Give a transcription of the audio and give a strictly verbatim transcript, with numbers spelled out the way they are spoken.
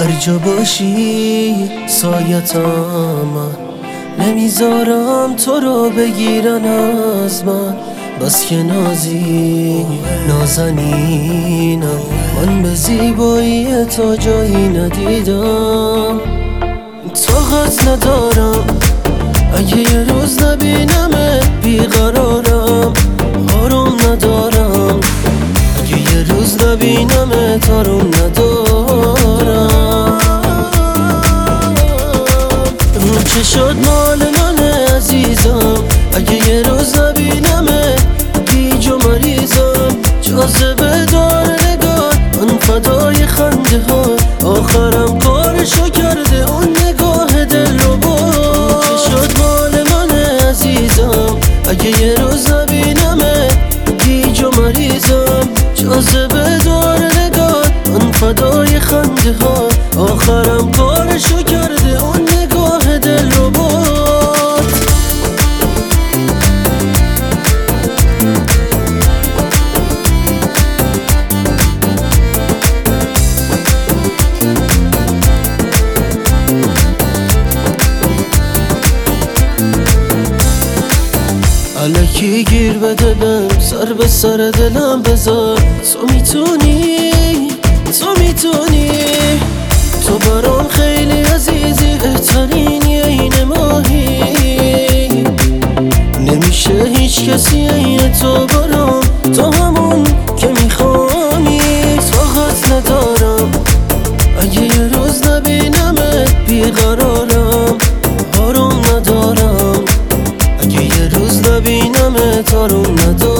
هر جا باشی سایتم، نمیذارم تو رو بگیرن از من. بس که نازی نازنینم، من به زیبایی تو جایی ندیدم. طاقت ندارم اگه یه روز نبینمت بیقرارم. آروم ندارم اگه یه روز نبینمت آروم ندارم. اون چه شد مال منه عزیزم، اگه یه روز نبینمت گیج و مریضم. جاذبه دار نگاه من فدای خنده ها، آخرم کارشو کرده اون نگاه دل رو با. چه شد مال منه عزیزم، اگه یه روز نبینمت گیج و مریضم. جاذبه دار نگاه من فدای خنده ها، آخرم کارشو کرده اون نگاه دل رو با. الکی گیر بده بهم، سر به سر دلم بذار. تو میتونی تو میتونی تو برام خیلی عزیزی، بهترینی عین ماهی. نمیشه هیچ کسی عین تو برام، تو همون که میخوانی. طاقت ندارم اگه یه روز نبینمت بیقرارم. آروم ندارم اگه یه روز نبینمت آروم ندارم.